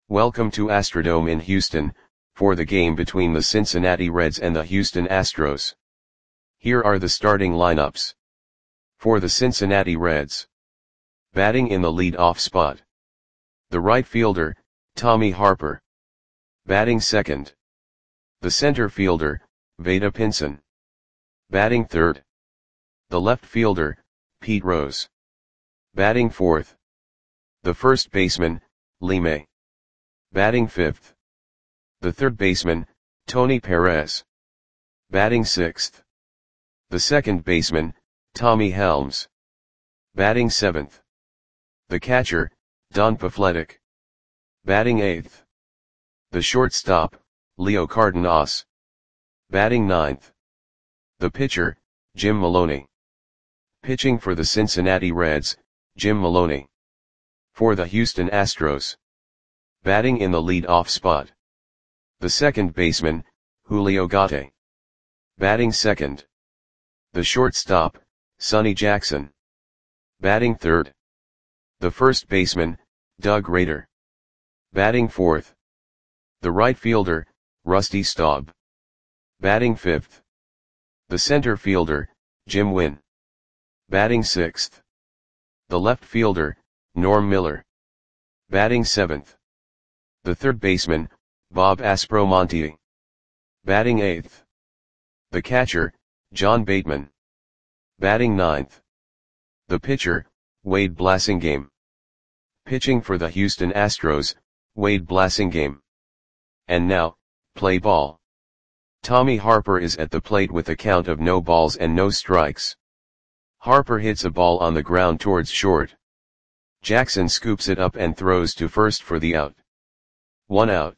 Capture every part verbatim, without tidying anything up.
Welcome to Astrodome in Houston, for the game between the Cincinnati Reds and the Houston Astros. Here are the starting lineups. For the Cincinnati Reds. Batting in the lead-off spot. The right fielder, Tommy Harper. Batting second. The center fielder, Vada Pinson. Batting third. The left fielder, Pete Rose. Batting fourth. The first baseman, Lee May. Batting fifth. The third baseman, Tony Perez. Batting sixth. The second baseman, Tommy Helms. Batting seventh. The catcher, Don Pafletic. Batting eighth. The shortstop, Leo Cardenas. Batting ninth. The pitcher, Jim Maloney. Pitching for the Cincinnati Reds, Jim Maloney. For the Houston Astros. Batting in the lead-off spot. The second baseman, Julio Gatti. Batting second. The shortstop, Sonny Jackson. Batting third. The first baseman, Doug Rader. Batting fourth. The right fielder, Rusty Staub. Batting fifth. The center fielder, Jim Wynn. Batting sixth. The left fielder, Norm Miller. Batting seventh. The third baseman, Bob Aspromonte. Batting eighth. The catcher, John Bateman. Batting ninth. The pitcher, Wade Blasingame. Pitching for the Houston Astros, Wade Blasingame. And now, play ball. Tommy Harper is at the plate with a count of no balls and no strikes. Harper hits a ball on the ground towards short. Jackson scoops it up and throws to first for the out. One out.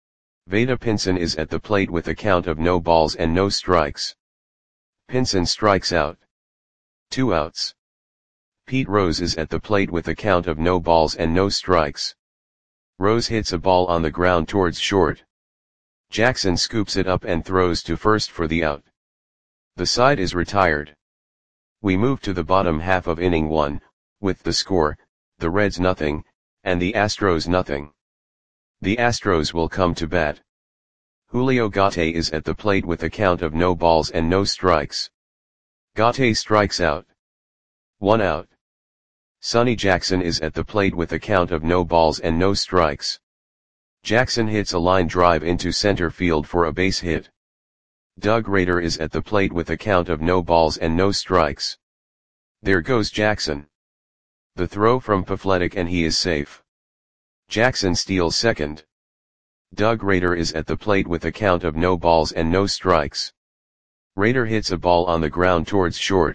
Vada Pinson is at the plate with a count of no balls and no strikes. Pinson strikes out. Two outs. Pete Rose is at the plate with a count of no balls and no strikes. Rose hits a ball on the ground towards short. Jackson scoops it up and throws to first for the out. The side is retired. We move to the bottom half of inning one, with the score, the Reds nothing, and the Astros nothing. The Astros will come to bat. Julio Gatti is at the plate with a count of no balls and no strikes. Gatti strikes out. One out. Sonny Jackson is at the plate with a count of no balls and no strikes. Jackson hits a line drive into center field for a base hit. Doug Rader is at the plate with a count of no balls and no strikes. There goes Jackson. The throw from Pafletic and he is safe. Jackson steals second. Doug Rader is at the plate with a count of no balls and no strikes. Rader hits a ball on the ground towards short.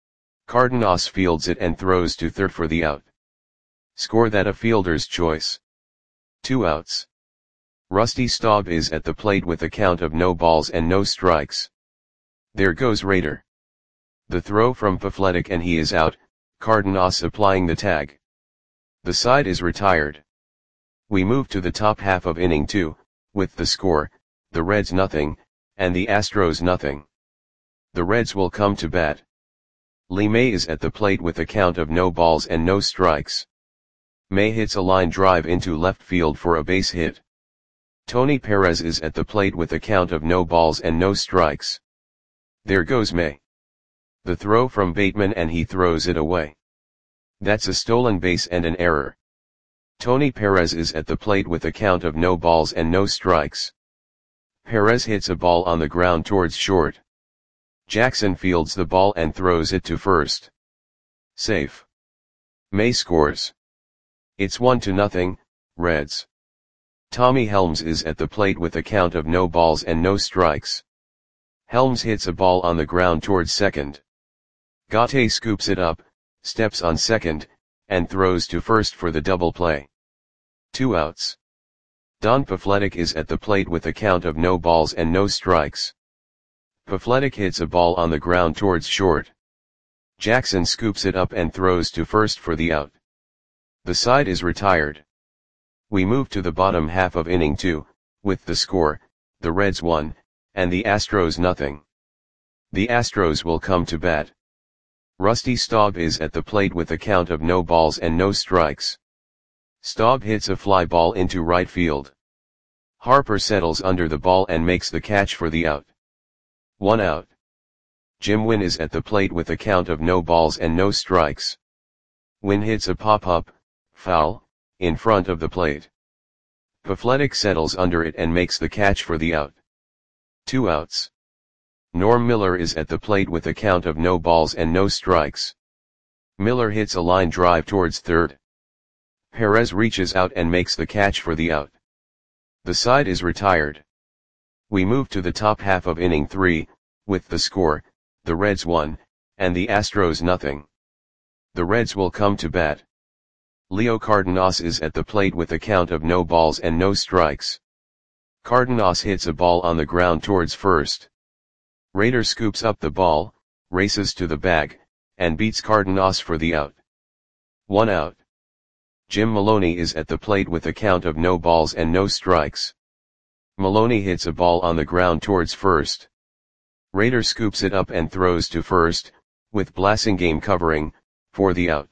Cardenas fields it and throws to third for the out. Score that a fielder's choice. Two outs. Rusty Staub is at the plate with a count of no balls and no strikes. There goes Rader. The throw from Pafletic and he is out, Cardenas applying the tag. The side is retired. We move to the top half of inning two, with the score, the Reds nothing, and the Astros nothing. The Reds will come to bat. Lee May is at the plate with a count of no balls and no strikes. May hits a line drive into left field for a base hit. Tony Perez is at the plate with a count of no balls and no strikes. There goes May. The throw from Bateman and he throws it away. That's a stolen base and an error. Tony Perez is at the plate with a count of no balls and no strikes. Perez hits a ball on the ground towards short. Jackson fields the ball and throws it to first. Safe. May scores. It's one to nothing, Reds. Tommy Helms is at the plate with a count of no balls and no strikes. Helms hits a ball on the ground towards second. Gatti scoops it up, steps on second, and throws to first for the double play. Two outs. Don Pafletic is at the plate with a count of no balls and no strikes. Pafletic hits a ball on the ground towards short. Jackson scoops it up and throws to first for the out. The side is retired. We move to the bottom half of inning two, with the score, the Reds one, and the Astros nothing. The Astros will come to bat. Rusty Staub is at the plate with a count of no balls and no strikes. Staub hits a fly ball into right field. Harper settles under the ball and makes the catch for the out. One out. Jim Wynn is at the plate with a count of no balls and no strikes. Wynn hits a pop-up, foul, in front of the plate. Pafletic settles under it and makes the catch for the out. Two outs. Norm Miller is at the plate with a count of no balls and no strikes. Miller hits a line drive towards third. Perez reaches out and makes the catch for the out. The side is retired. We move to the top half of inning three, with the score, the Reds one, and the Astros nothing. The Reds will come to bat. Leo Cardenas is at the plate with a count of no balls and no strikes. Cardenas hits a ball on the ground towards first. Rader scoops up the ball, races to the bag, and beats Cardenas for the out. One out. Jim Maloney is at the plate with a count of no balls and no strikes. Maloney hits a ball on the ground towards first. Rader scoops it up and throws to first, with Blasingame covering, for the out.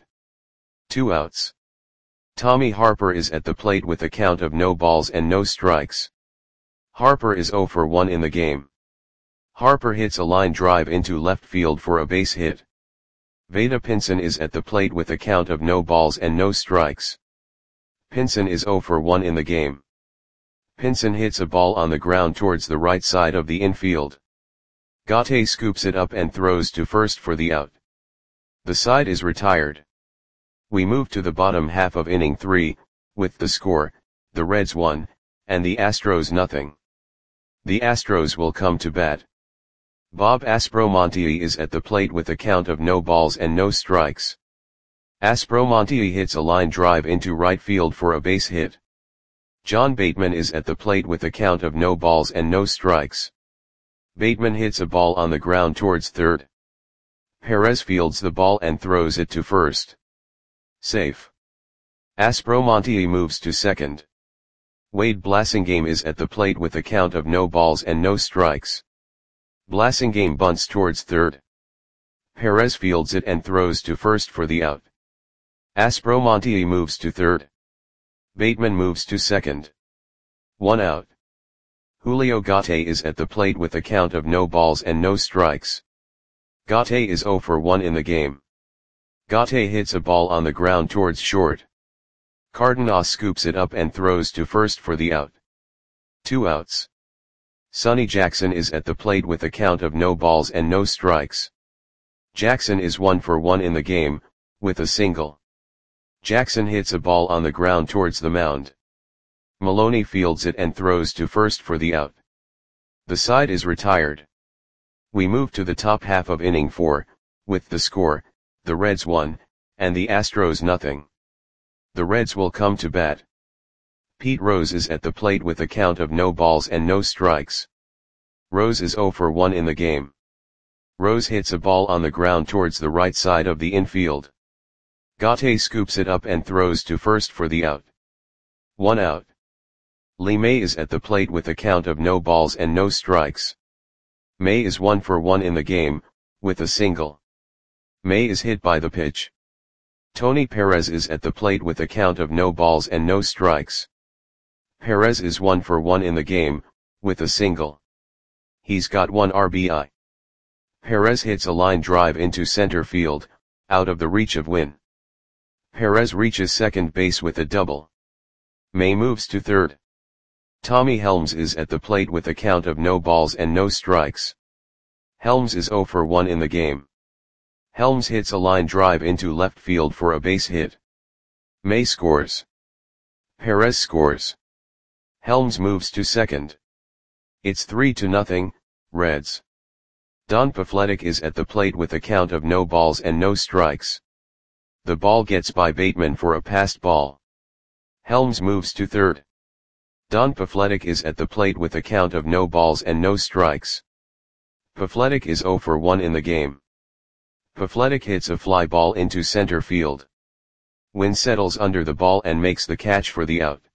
Two outs. Tommy Harper is at the plate with a count of no balls and no strikes. Harper is oh for one in the game. Harper hits a line drive into left field for a base hit. Vada Pinson is at the plate with a count of no balls and no strikes. Pinson is oh for one in the game. Pinson hits a ball on the ground towards the right side of the infield. Gatte scoops it up and throws to first for the out. The side is retired. We move to the bottom half of inning three, with the score, the Reds one, and the Astros nothing. The Astros will come to bat. Bob Aspromonte is at the plate with a count of no balls and no strikes. Aspromonte hits a line drive into right field for a base hit. John Bateman is at the plate with a count of no balls and no strikes. Bateman hits a ball on the ground towards third. Perez fields the ball and throws it to first. Safe. Aspromonte moves to second. Wade Blasingame is at the plate with a count of no balls and no strikes. Blasingame bunts towards third. Perez fields it and throws to first for the out. Aspromonte moves to third. Bateman moves to second. One out. Julio Gatte is at the plate with a count of no balls and no strikes. Gatte is oh for one in the game. Gatte hits a ball on the ground towards short. Cardenas scoops it up and throws to first for the out. Two outs. Sonny Jackson is at the plate with a count of no balls and no strikes. Jackson is one for one in the game, with a single. Jackson hits a ball on the ground towards the mound. Maloney fields it and throws to first for the out. The side is retired. We move to the top half of inning four, with the score, the Reds one, and the Astros nothing. The Reds will come to bat. Pete Rose is at the plate with a count of no balls and no strikes. Rose is oh for one in the game. Rose hits a ball on the ground towards the right side of the infield. Gatte scoops it up and throws to first for the out. One out. Lee May is at the plate with a count of no balls and no strikes. May is one for one in the game, with a single. May is hit by the pitch. Tony Perez is at the plate with a count of no balls and no strikes. Perez is one for one in the game, with a single. He's got one R B I. Perez hits a line drive into center field, out of the reach of Wynn. Perez reaches second base with a double. May moves to third. Tommy Helms is at the plate with a count of no balls and no strikes. Helms is oh for one in the game. Helms hits a line drive into left field for a base hit. May scores. Perez scores. Helms moves to second. It's three to nothing, Reds. Don Pafletic is at the plate with a count of no balls and no strikes. The ball gets by Bateman for a passed ball. Helms moves to third. Don Pafletic is at the plate with a count of no balls and no strikes. Pafletic is oh for one in the game. Pafletic hits a fly ball into center field. Wynn settles under the ball and makes the catch for the out.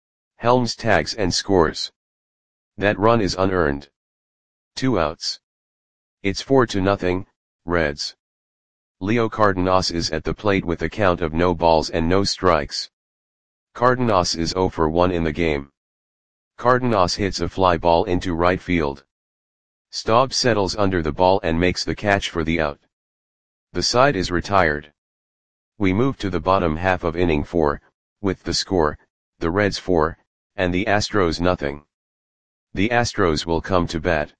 Helms tags and scores. That run is unearned. Two outs. It's four to nothing, Reds. Leo Cardenas is at the plate with a count of no balls and no strikes. Cardenas is zero for one in the game. Cardenas hits a fly ball into right field. Staub settles under the ball and makes the catch for the out. The side is retired. We move to the bottom half of inning four, with the score, the Reds four, and the Astros nothing. The Astros will come to bat.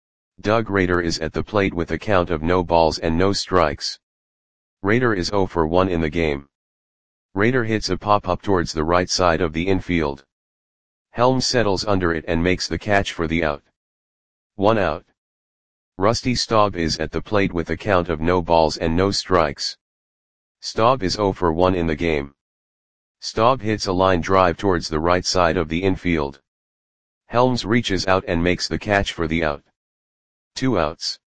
Doug Rader is at the plate with a count of no balls and no strikes. Rader is zero for one in the game. Rader hits a pop-up towards the right side of the infield. Helms settles under it and makes the catch for the out. One out. Rusty Staub is at the plate with a count of no balls and no strikes. Staub is zero for one in the game. Staub hits a line drive towards the right side of the infield. Helms reaches out and makes the catch for the out. Two outs.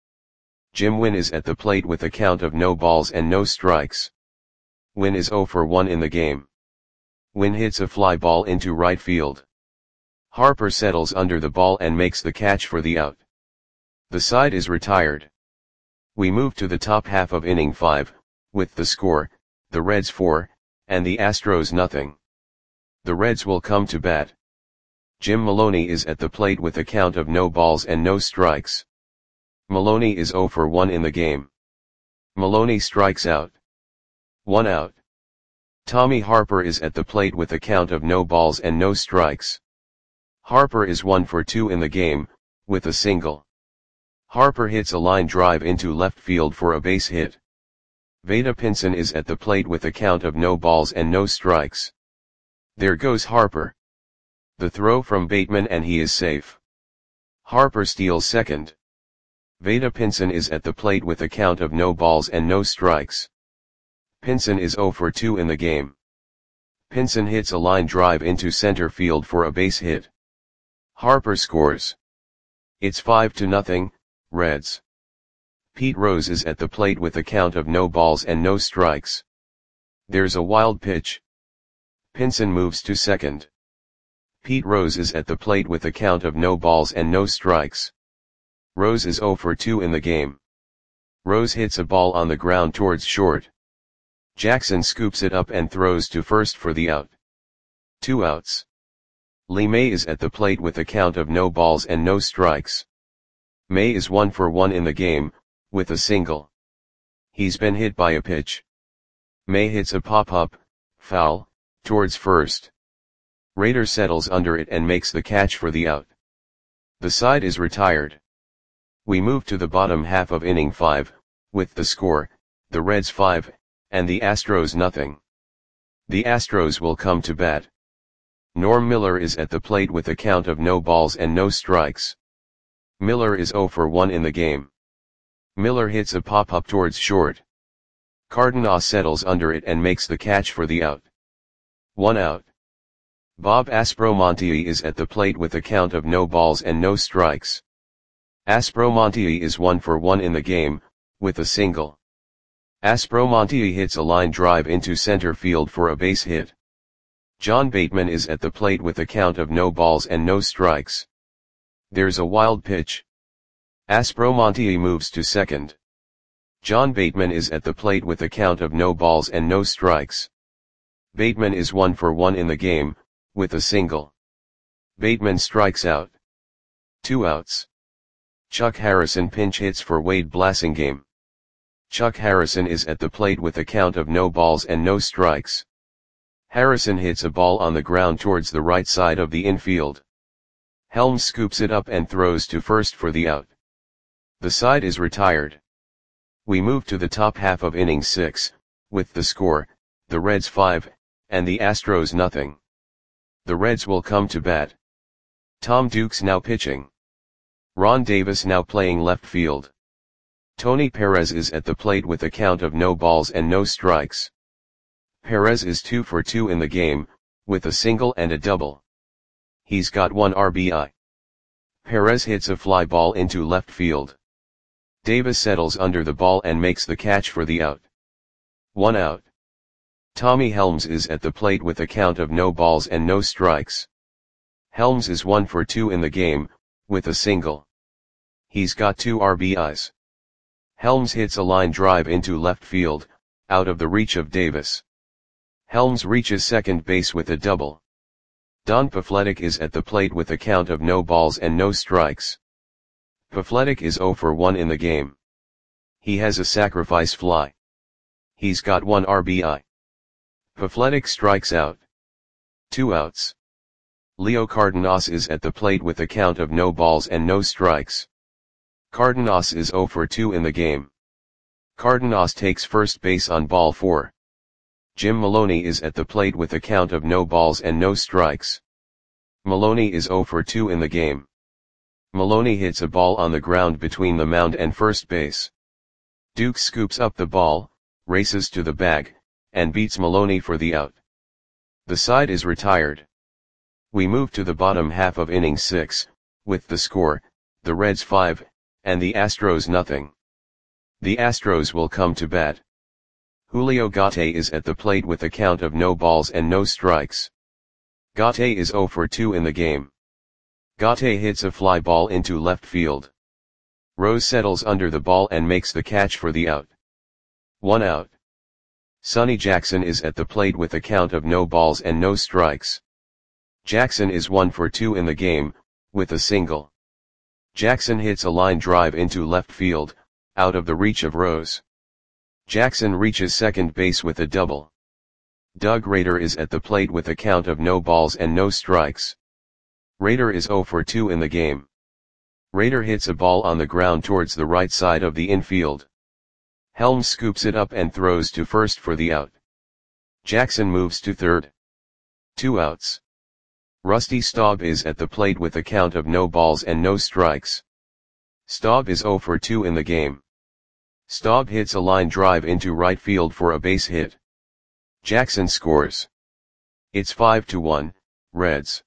Jim Wynn is at the plate with a count of no balls and no strikes. Wynn is zero for one in the game. Wynn hits a fly ball into right field. Harper settles under the ball and makes the catch for the out. The side is retired. We move to the top half of inning five, with the score, the Reds four, and the Astros nothing. The Reds will come to bat. Jim Maloney is at the plate with a count of no balls and no strikes. Maloney is zero for one in the game. Maloney strikes out. One out. Tommy Harper is at the plate with a count of no balls and no strikes. Harper is one for two in the game, with a single. Harper hits a line drive into left field for a base hit. Vada Pinson is at the plate with a count of no balls and no strikes. There goes Harper. The throw from Bateman and he is safe. Harper steals second. Vada Pinson is at the plate with a count of no balls and no strikes. Pinson is zero for two in the game. Pinson hits a line drive into center field for a base hit. Harper scores. It's five to nothing, Reds. Pete Rose is at the plate with a count of no balls and no strikes. There's a wild pitch. Pinson moves to second. Pete Rose is at the plate with a count of no balls and no strikes. Rose is zero for two in the game. Rose hits a ball on the ground towards short. Jackson scoops it up and throws to first for the out. Two outs. Lee May is at the plate with a count of no balls and no strikes. May is one for one in the game, with a single. He's been hit by a pitch. May hits a pop-up, foul, towards first. Rader settles under it and makes the catch for the out. The side is retired. We move to the bottom half of inning five, with the score, the Reds five, and the Astros nothing. The Astros will come to bat. Norm Miller is at the plate with a count of no balls and no strikes. Miller is zero for one in the game. Miller hits a pop-up towards short. Cardenas settles under it and makes the catch for the out. One out. Bob Aspromonte is at the plate with a count of no balls and no strikes. Aspromonte is one for one in the game, with a single. Aspromonte hits a line drive into center field for a base hit. John Bateman is at the plate with a count of no balls and no strikes. There's a wild pitch. Aspromonte moves to second. John Bateman is at the plate with a count of no balls and no strikes. Bateman is one for one in the game, with a single. Bateman strikes out. Two outs. Chuck Harrison pinch hits for Wade Blasingame. Chuck Harrison is at the plate with a count of no balls and no strikes. Harrison hits a ball on the ground towards the right side of the infield. Helms scoops it up and throws to first for the out. The side is retired. We move to the top half of inning six, with the score, the Reds five, and the Astros nothing. The Reds will come to bat. Tom Dukes now pitching. Ron Davis now playing left field. Tony Perez is at the plate with a count of no balls and no strikes. Perez is two for two in the game, with a single and a double. He's got one R B I. Perez hits a fly ball into left field. Davis settles under the ball and makes the catch for the out. One out. Tommy Helms is at the plate with a count of no balls and no strikes. Helms is one for two in the game, with a single. He's got two R B Is. Helms hits a line drive into left field, out of the reach of Davis. Helms reaches second base with a double. Don Pafletic is at the plate with a count of no balls and no strikes. Pafletic is zero for one in the game. He has a sacrifice fly. He's got one R B I. Pafletic strikes out. Two outs. Leo Cardenas is at the plate with a count of no balls and no strikes. Cardenas is zero for two in the game. Cardenas takes first base on ball four. Jim Maloney is at the plate with a count of no balls and no strikes. Maloney is zero for two in the game. Maloney hits a ball on the ground between the mound and first base. Duke scoops up the ball, races to the bag, and beats Maloney for the out. The side is retired. We move to the bottom half of inning six, with the score, the Reds five, and the Astros nothing. The Astros will come to bat. Julio Gate is at the plate with a count of no balls and no strikes. Gate is zero for two in the game. Gate hits a fly ball into left field. Rose settles under the ball and makes the catch for the out. One out. Sonny Jackson is at the plate with a count of no balls and no strikes. Jackson is one for two in the game, with a single. Jackson hits a line drive into left field, out of the reach of Rose. Jackson reaches second base with a double. Doug Rader is at the plate with a count of no balls and no strikes. Rader is zero for two in the game. Rader hits a ball on the ground towards the right side of the infield. Helms scoops it up and throws to first for the out. Jackson moves to third. Two outs. Rusty Staub is at the plate with a count of no balls and no strikes. Staub is zero for two in the game. Staub hits a line drive into right field for a base hit. Jackson scores. It's five to one, Reds.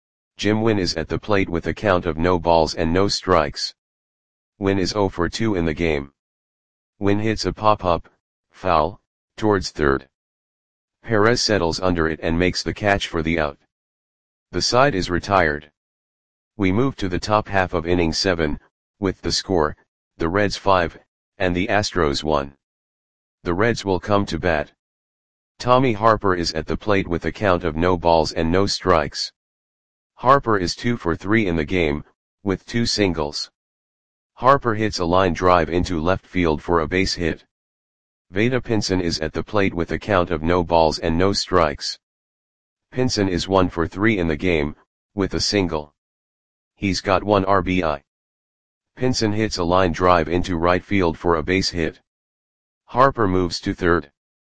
Jim Wynn is at the plate with a count of no balls and no strikes. Wynn is zero for two in the game. Wynn hits a pop-up, foul, towards third. Perez settles under it and makes the catch for the out. The side is retired. We move to the top half of inning seven, with the score, the Reds five, and the Astros one. The Reds will come to bat. Tommy Harper is at the plate with a count of no balls and no strikes. Harper is two for three in the game, with two singles. Harper hits a line drive into left field for a base hit. Vada Pinson is at the plate with a count of no balls and no strikes. Pinson is one for three in the game, with a single. He's got one R B I. Pinson hits a line drive into right field for a base hit. Harper moves to third.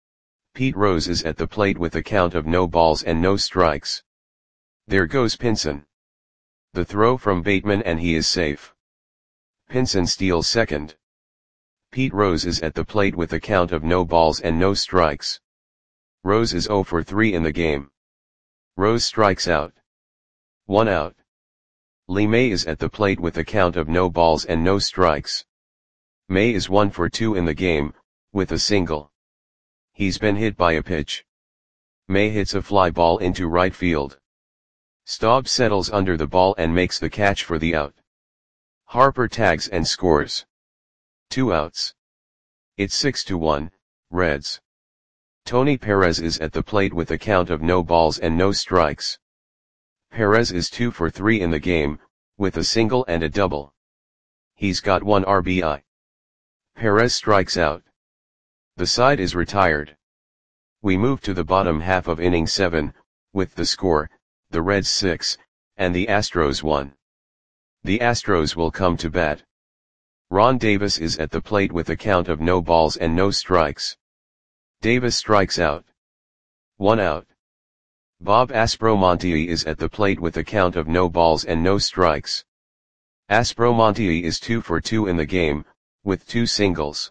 Pete Rose is at the plate with a count of no balls and no strikes. There goes Pinson. The throw from Bateman and he is safe. Pinson steals second. Pete Rose is at the plate with a count of no balls and no strikes. Rose is zero for three in the game. Rose strikes out. One out. Lee May is at the plate with a count of no balls and no strikes. May is one for two in the game, with a single. He's been hit by a pitch. May hits a fly ball into right field. Staub settles under the ball and makes the catch for the out. Harper tags and scores. Two outs. It's six to one, Reds. Tony Perez is at the plate with a count of no balls and no strikes. Perez is two for three in the game, with a single and a double. He's got one R B I. Perez strikes out. The side is retired. We move to the bottom half of inning seven, with the score, the Reds six, and the Astros one. The Astros will come to bat. Ron Davis is at the plate with a count of no balls and no strikes. Davis strikes out. One out. Bob Aspromonte is at the plate with a count of no balls and no strikes. Aspromonte is two for two in the game, with two singles.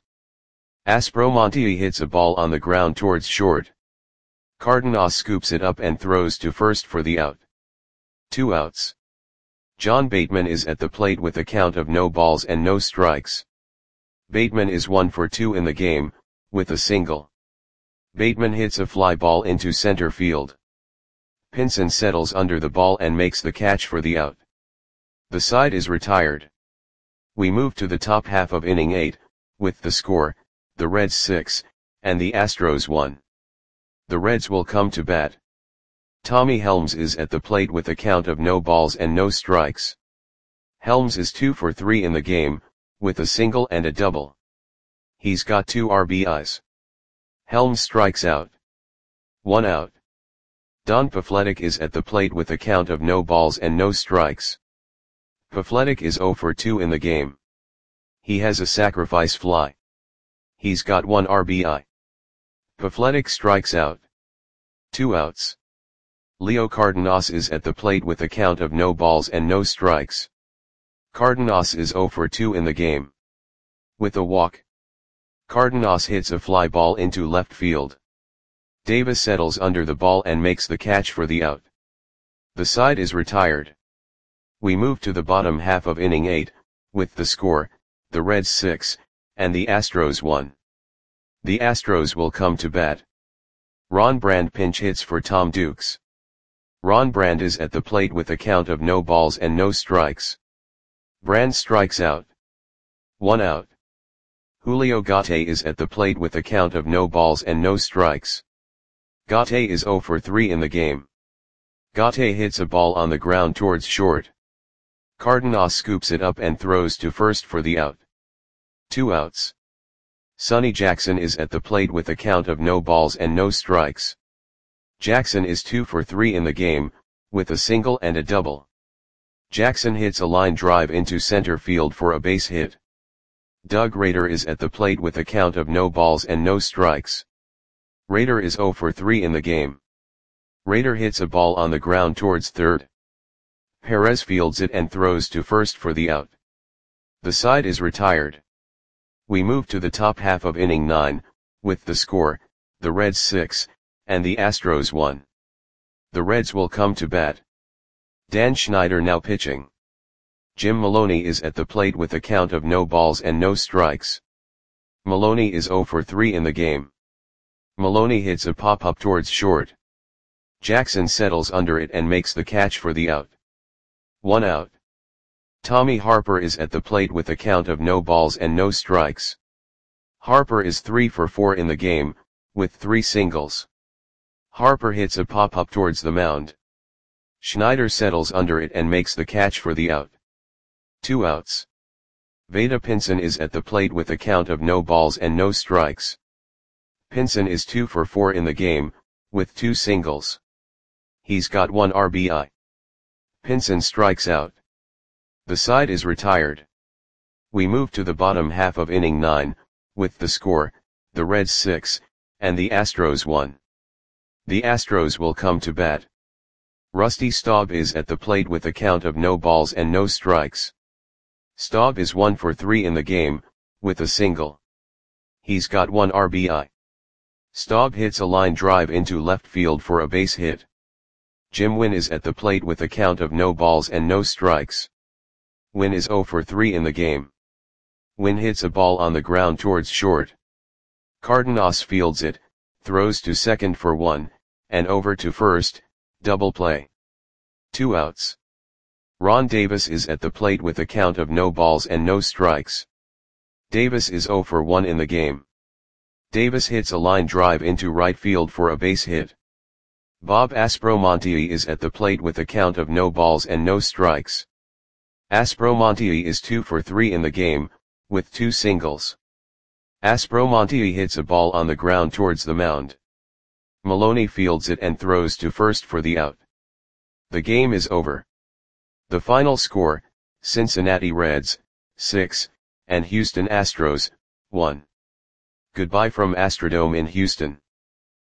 Aspromonte hits a ball on the ground towards short. Cardenas scoops it up and throws to first for the out. Two outs. John Bateman is at the plate with a count of no balls and no strikes. Bateman is one for two in the game, with a single. Bateman hits a fly ball into center field. Pinson settles under the ball and makes the catch for the out. The side is retired. We move to the top half of inning eight, with the score, the Reds six, and the Astros one. The Reds will come to bat. Tommy Helms is at the plate with a count of no balls and no strikes. Helms is two for three in the game, with a single and a double. He's got two R B Is. Helms strikes out. One out. Don Pafletic is at the plate with a count of no balls and no strikes. Pafletic is zero for two in the game. He has a sacrifice fly. He's got one R B I. Pafletic strikes out. Two outs. Leo Cardenas is at the plate with a count of no balls and no strikes. Cardenas is zero for two in the game. With a walk. Cardenas hits a fly ball into left field. Davis settles under the ball and makes the catch for the out. The side is retired. We move to the bottom half of inning eight, with the score, the Reds six, and the Astros one. The Astros will come to bat. Ron Brand pinch hits for Tom Dukes. Ron Brand is at the plate with a count of no balls and no strikes. Brand strikes out. One out. Julio Gate is at the plate with a count of no balls and no strikes. Gate is zero for three in the game. Gate hits a ball on the ground towards short. Cardenas scoops it up and throws to first for the out. Two outs. Sonny Jackson is at the plate with a count of no balls and no strikes. Jackson is two for three in the game, with a single and a double. Jackson hits a line drive into center field for a base hit. Doug Rader is at the plate with a count of no balls and no strikes. Rader is zero for three in the game. Rader hits a ball on the ground towards third. Perez fields it and throws to first for the out. The side is retired. We move to the top half of inning nine, with the score, the Reds six, and the Astros one. The Reds will come to bat. Dan Schneider now pitching. Jim Maloney is at the plate with a count of no balls and no strikes. Maloney is zero for three in the game. Maloney hits a pop-up towards short. Jackson settles under it and makes the catch for the out. One out. Tommy Harper is at the plate with a count of no balls and no strikes. Harper is three for four in the game, with three singles. Harper hits a pop-up towards the mound. Schneider settles under it and makes the catch for the out. Two outs. Vada Pinson is at the plate with a count of no balls and no strikes. Pinson is two for four in the game, with two singles. He's got one R B I. Pinson strikes out. The side is retired. We move to the bottom half of inning nine, with the score, the Reds six, and the Astros one. The Astros will come to bat. Rusty Staub is at the plate with a count of no balls and no strikes. Staub is one for three in the game, with a single. He's got one R B I. Staub hits a line drive into left field for a base hit. Jim Wynn is at the plate with a count of no balls and no strikes. Wynn is zero for three in the game. Wynn hits a ball on the ground towards short. Cardenas fields it, throws to second for one, and over to first, double play. Two outs. Ron Davis is at the plate with a count of no balls and no strikes. Davis is zero for one in the game. Davis hits a line drive into right field for a base hit. Bob Aspromonte is at the plate with a count of no balls and no strikes. Aspromonte is two for three in the game, with two singles. Aspromonte hits a ball on the ground towards the mound. Maloney fields it and throws to first for the out. The game is over. The final score, Cincinnati Reds, six, and Houston Astros, one. Goodbye from Astrodome in Houston.